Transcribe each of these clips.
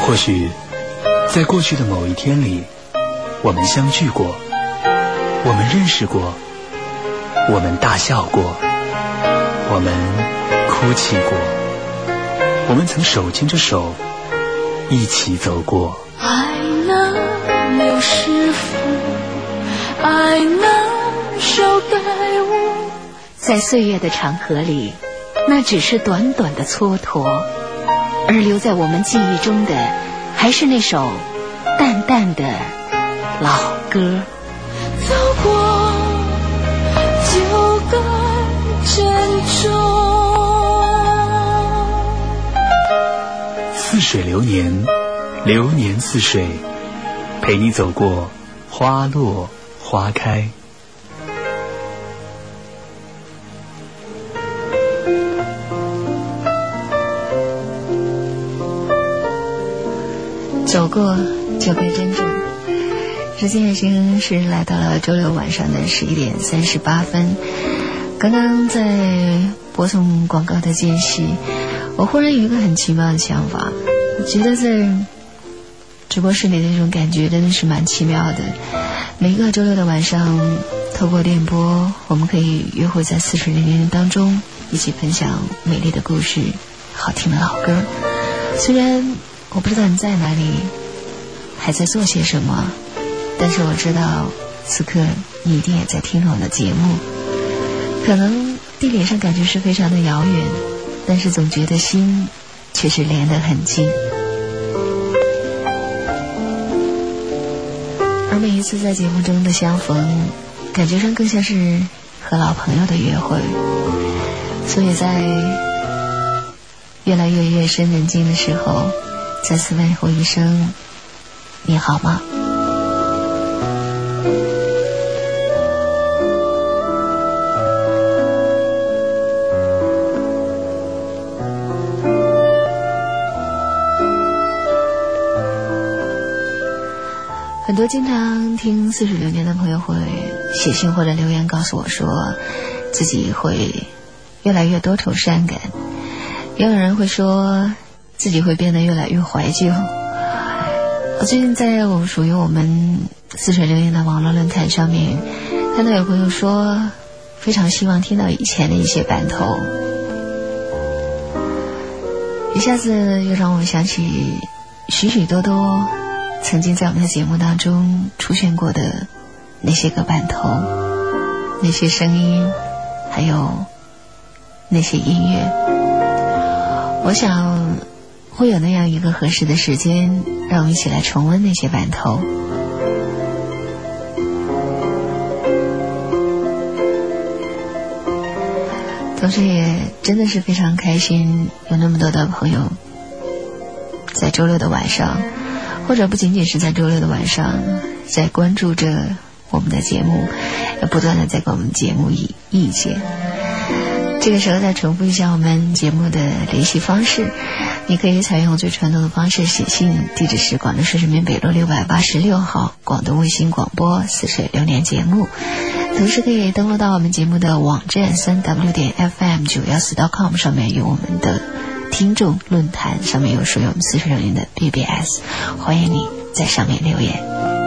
或许在过去的某一天里，我们相聚过，我们认识过，我们大笑过，我们哭泣过，我们曾手牵着手一起走过。 爱那刘师傅，爱那捎带我。 在岁月的长河里，那只是短短的蹉跎，而留在我们记忆中的还是那首淡淡的老歌。 走过就该珍重。 似水流年，流年似水，陪你走过花落花开。 走过就该珍重。时间已经是来到了周六晚上的11点38分。刚刚在播送广告的间隙，我忽然有一个很奇妙的想法，我觉得在直播室里的这种感觉真的是蛮奇妙的。每个周六的晚上，透过电波，我们可以约会在似水流年当中，一起分享美丽的故事，好听的老歌。虽然我不知道你在哪里，还在做些什么，但是我知道此刻你一定也在听我的节目。可能地理上感觉是非常的遥远，但是总觉得心却是连得很近。而每一次在节目中的相逢，感觉上更像是和老朋友的约会。所以在越来越深人静的时候，再次问候一声你好吗？很多经常听似水流年的朋友会写信或者留言告诉我说，自己会越来越多愁善感，也有人会说自己会变得越来越怀旧。我最近在属于我们似水流年的网络论坛上面看到有朋友说非常希望听到以前的一些版头，一下子又让我想起许许多多曾经在我们的节目当中出现过的那些个版头，那些声音，还有那些音乐。我想会有那样一个合适的时间，让我们一起来重温那些版头。同时也真的是非常开心，有那么多的朋友在周六的晚上，或者不仅仅是在周六的晚上，在关注着我们的节目，也不断的在给我们节目以意见。这个时候再重复一下我们节目的联系方式，你可以采用最传统的方式写信，地址是广州市人民北路686号广东卫星广播似水流年节目。同时可以登录到我们节目的网站 3w.fm914.com 上面有我们的听众论坛，上面有属于我们似水流年的 BBS， 欢迎你在上面留言。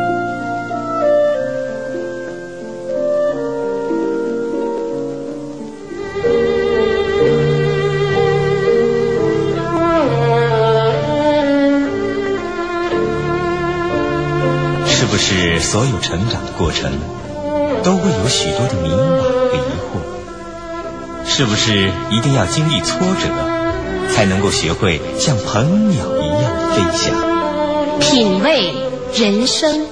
是不是所有成长的过程都会有许多的迷惘和疑惑？是不是一定要经历挫折才能够学会像鹏鸟一样的飞翔？ 品味人生。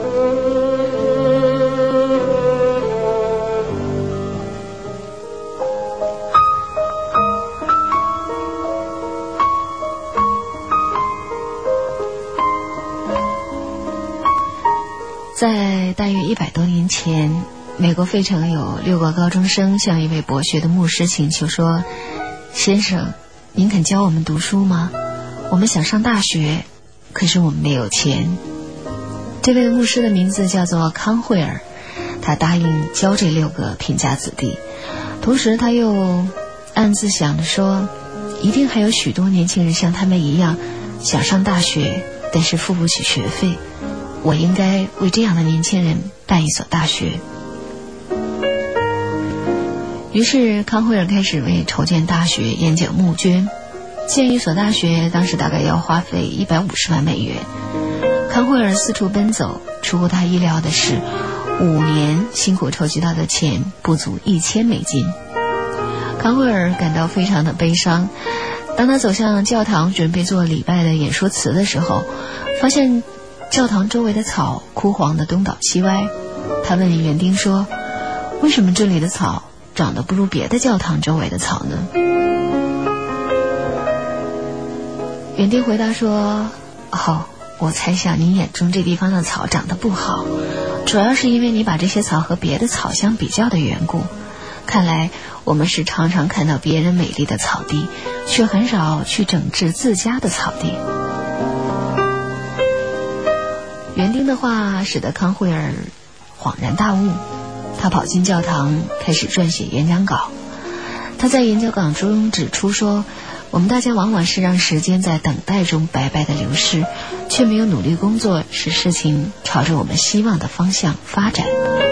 在大约100多年前，美国费城有6个高中生向一位博学的牧师请求说，先生，您肯教我们读书吗？我们想上大学，可是我们没有钱。这位牧师的名字叫做康惠尔，他答应教这6个贫家子弟，同时他又暗自想着说，一定还有许多年轻人像他们一样想上大学，但是付不起学费，我应该为这样的年轻人办一所大学。于是康慧尔开始为筹建大学演讲募捐，建一所大学当时大概要花费150万美元。康慧尔四处奔走，出乎他意料的是5年辛苦筹集到的钱不足1000美金。康慧尔感到非常的悲伤，当他走向教堂准备做礼拜的演说词的时候，发现教堂周围的草枯黄的东倒西歪。他问园丁说，为什么这里的草长得不如别的教堂周围的草呢？园丁回答说，我猜想你眼中这地方的草长得不好，主要是因为你把这些草和别的草相比较的缘故。看来我们是常常看到别人美丽的草地，却很少去整治自家的草地。园丁的话使得康慧尔恍然大悟，他跑进教堂开始撰写演讲稿。他在演讲稿中指出说，我们大家往往是让时间在等待中白白的流失，却没有努力工作使事情朝着我们希望的方向发展。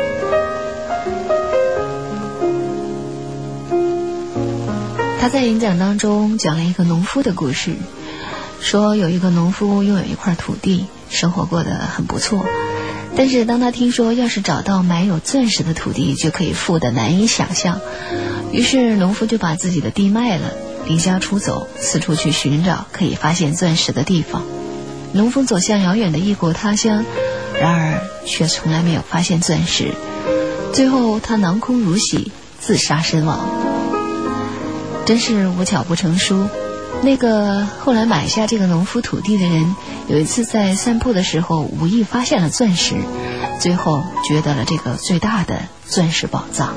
他在演讲当中讲了一个农夫的故事，说有一个农夫拥有一块土地，生活过得很不错，但是当他听说要是找到埋有钻石的土地就可以富得难以想象，于是农夫就把自己的地卖了，离家出走，四处去寻找可以发现钻石的地方。农夫走向遥远的异国他乡，然而却从来没有发现钻石，最后他囊空如洗，自杀身亡。真是无巧不成书，那个后来买下这个农夫土地的人，有一次在散步的时候无意发现了钻石，最后掘得了这个最大的钻石宝藏。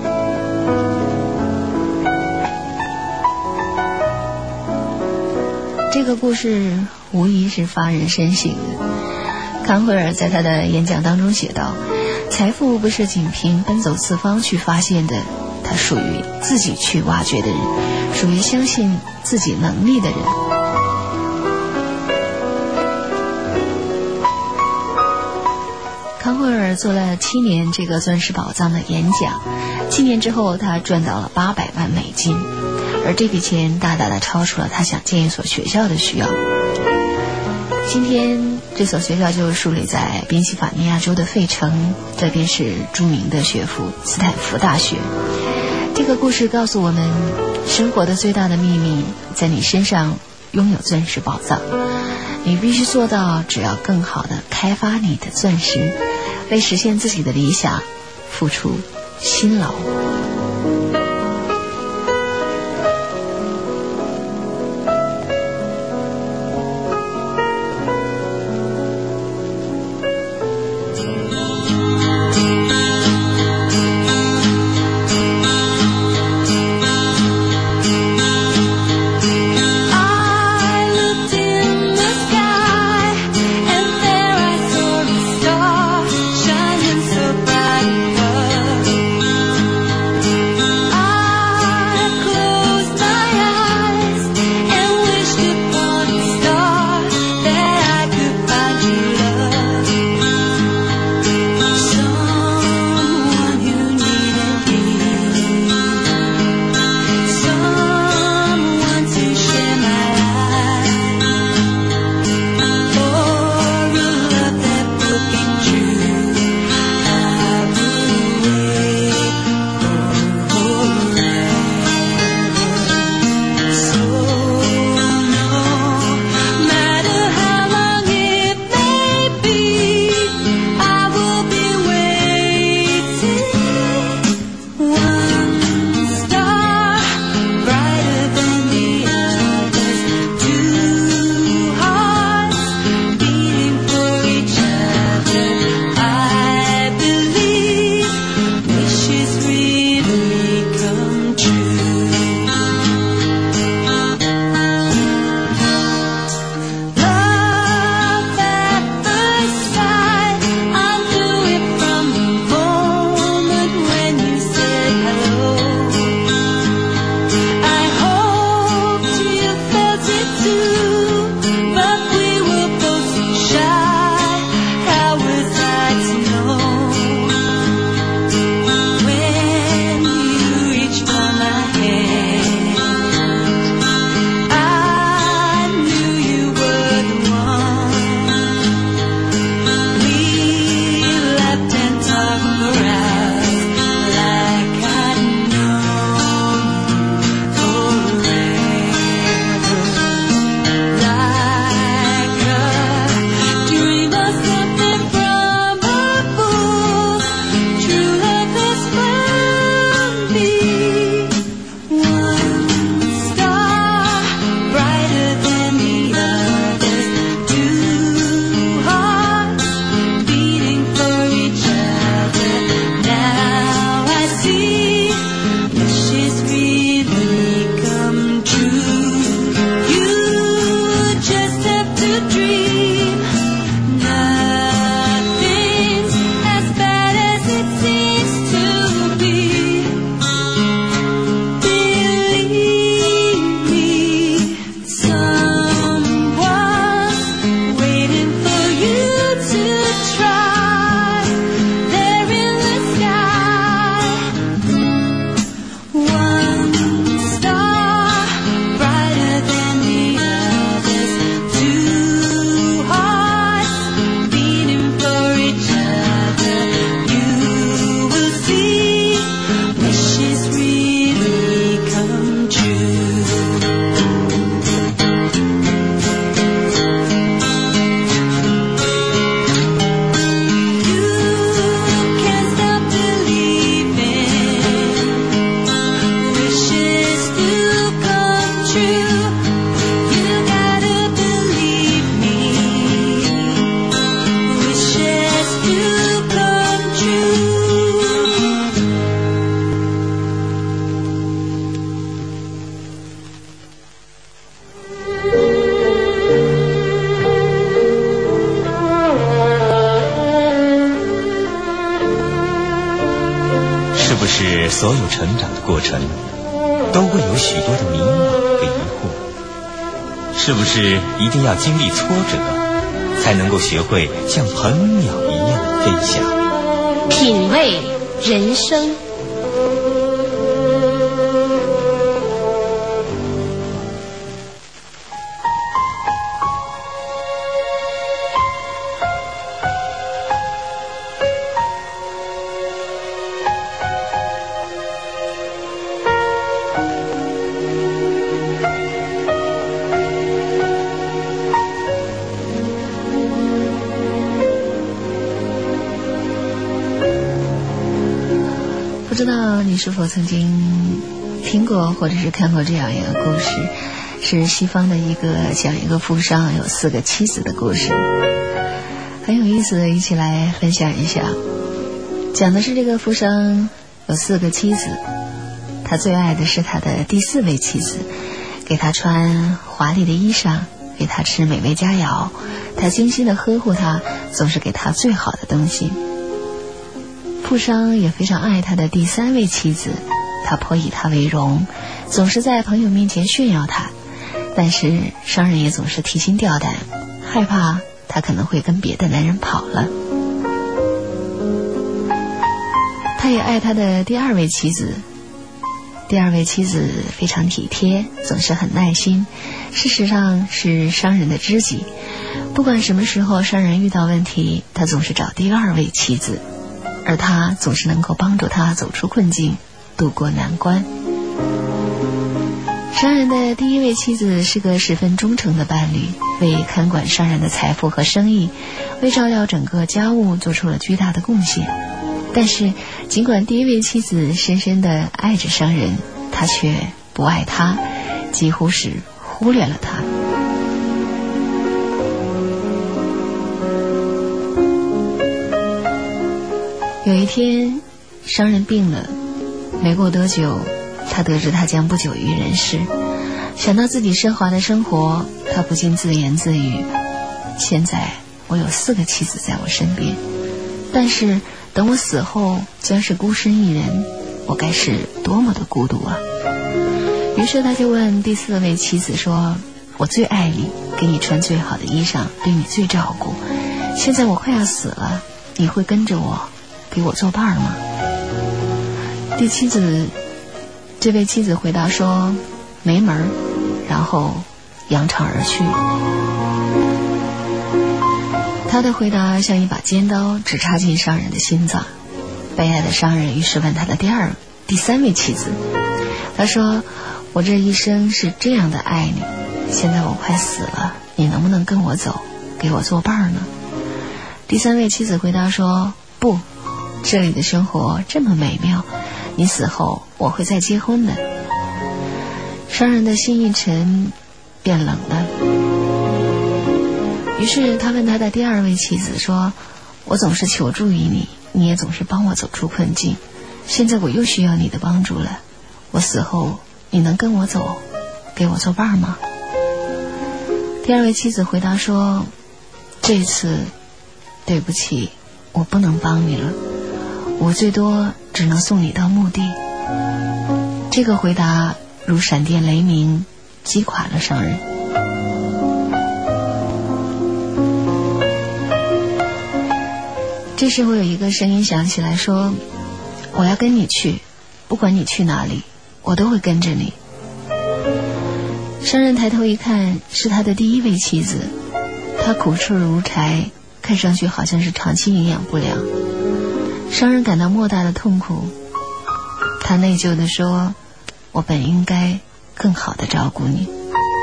这个故事无疑是发人深省的。康慧尔在他的演讲当中写道，财富不是仅凭奔走四方去发现的，它属于自己去挖掘的人，属于相信自己能力的人。康慧尔做了7年这个钻石宝藏的演讲，7年之后他赚到了800万美金，而这笔钱大大的超出了他想建一所学校的需要。今天这所学校就树立在宾夕法尼亚州的费城，这便是著名的学府斯坦福大学。这个故事告诉我们，生活的最大的秘密在你身上拥有钻石宝藏，你必须做到只要更好的开发你的钻石，为实现自己的理想付出辛劳。 是所有成长的过程都会有许多的迷茫和疑惑？是不是一定要经历挫折，才能够学会像鹏鸟一样飞翔？ 品味人生。 不知道你是否曾经听过或者是看过这样一个故事，是西方的讲一个富商有4个妻子的故事，很有意思，一起来分享一下。讲的是这个富商有4个妻子，他最爱的是他的第4位妻子，给他穿华丽的衣裳，给他吃美味佳肴，他精心的呵护他，总是给他最好的东西。富商也非常爱他的第3位妻子，他颇以她为荣，总是在朋友面前炫耀她，但是商人也总是提心吊胆，害怕他可能会跟别的男人跑了。他也爱他的第2位妻子，第2位妻子非常体贴，总是很耐心，事实上是商人的知己，不管什么时候商人遇到问题，他总是找第2位妻子，而他总是能够帮助他走出困境，渡过难关。商人的第1位妻子是个十分忠诚的伴侣，为看管商人的财富和生意，为照料整个家务做出了巨大的贡献。但是尽管第1位妻子深深地爱着商人，他却不爱他，几乎是忽略了他。有一天，商人病了，没过多久，他得知他将不久于人世。想到自己奢华的生活，他不禁自言自语：现在我有4个妻子在我身边，但是等我死后将是孤身一人，我该是多么的孤独啊！于是他就问第4位妻子说：我最爱你，给你穿最好的衣裳，对你最照顾，现在我快要死了，你会跟着我，给我作伴吗？这位妻子回答说：没门，然后扬长而去。他的回答像一把尖刀，直插进商人的心脏。悲哀的商人于是问他的第3位妻子，他说：我这一生是这样的爱你，现在我快死了，你能不能跟我走，给我作伴呢？第3位妻子回答说：不，这里的生活这么美妙，你死后我会再结婚的。商人的心一沉，变冷了。于是他问他的第2位妻子说：我总是求助于你，你也总是帮我走出困境，现在我又需要你的帮助了，我死后你能跟我走，给我作伴吗？第2位妻子回答说：这次对不起，我不能帮你了，我最多只能送你到墓地。这个回答如闪电雷鸣，击垮了商人。这时候有一个声音响起来说：我要跟你去，不管你去哪里，我都会跟着你。商人抬头一看，是他的第1位妻子，她骨瘦如柴，看上去好像是长期营养不良。商人感到莫大的痛苦，他内疚地说：我本应该更好地照顾你。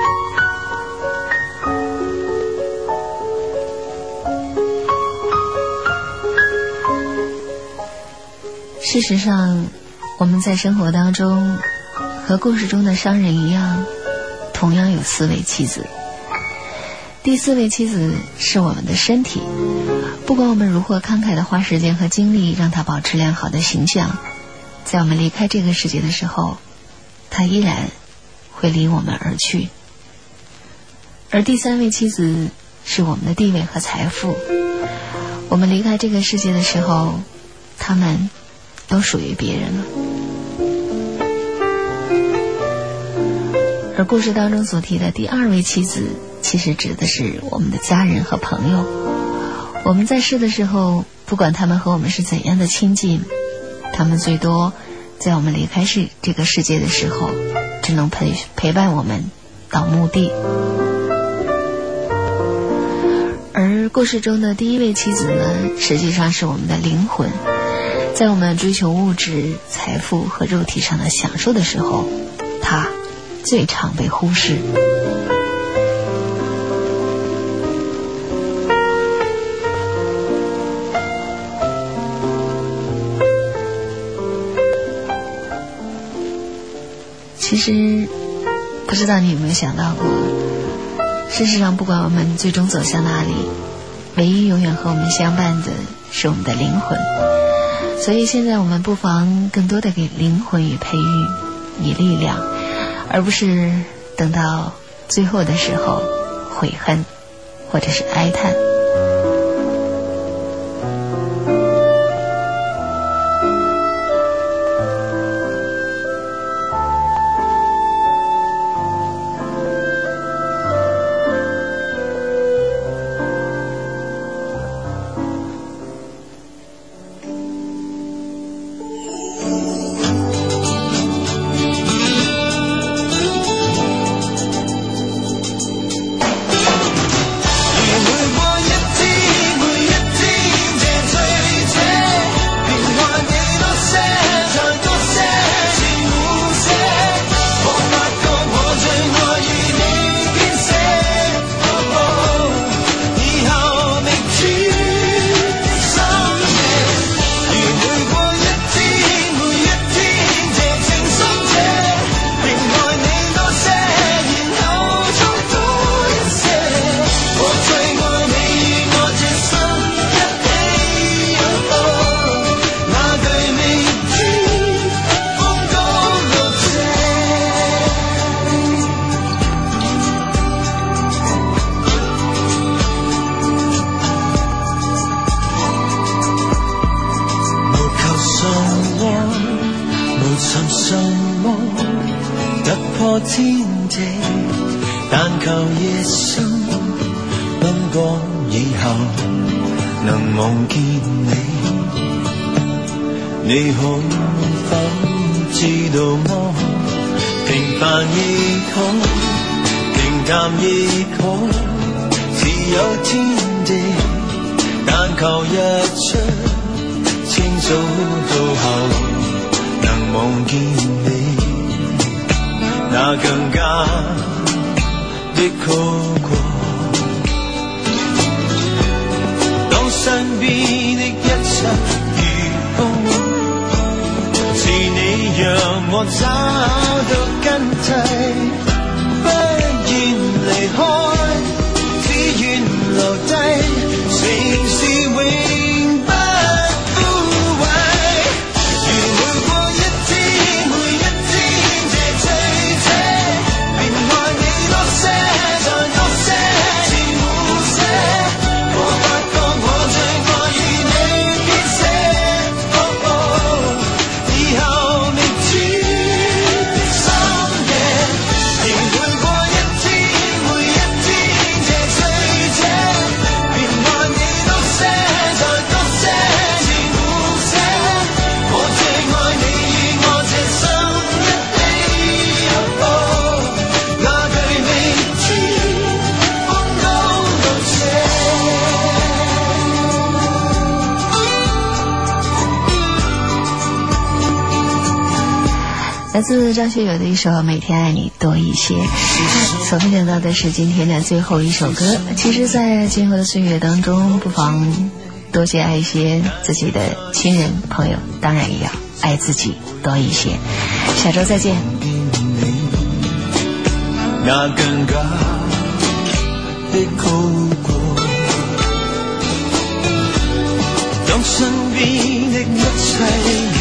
事实上，我们在生活当中和故事中的商人一样，同样有4位妻子。第4位妻子是我们的身体，不管我们如何慷慨地花时间和精力让它保持良好的形象，在我们离开这个世界的时候，它依然会离我们而去。而第3位妻子是我们的地位和财富，我们离开这个世界的时候，他们都属于别人了。 而故事当中所提的第二位妻子，其实指的是我们的家人和朋友。我们在世的时候，不管他们和我们是怎样的亲近，他们最多在我们离开这个世界的时候，只能陪伴我们到墓地。而故事中的第一位妻子呢，实际上是我们的灵魂。在我们追求物质、财富和肉体上的享受的时候，她最常被忽视。其实不知道你有没有想到过，事实上不管我们最终走向哪里，唯一永远和我们相伴的是我们的灵魂。所以现在我们不妨更多的给灵魂与培育以力量，而不是等到最后的时候悔恨或者是哀叹。 你可否知道麼？平凡亦好，平淡亦好，自有天地。但求日出清早到後，能望見你，那更加的好過。當身邊的一切如風，是你讓我找到根蒂，不願離開，只願留低，城市永不枯萎。如每過一天，每一天這醉者，便愛你多些，再多些，前無些。我發覺我最愛與你編寫。以後明天的深夜，仍會過一天，每一天這醉者，便愛你多些，再多些，前無些。我最愛你與我這心一起，那對明天風高路斜。 来自张学友的一首《每天爱你多一些》。所分享到的是今天的最后一首歌。其实在今后的岁月当中，不妨多些爱一些自己的亲人朋友，当然也要爱自己多一些。下周再见。 那更加的好過，當身邊的一切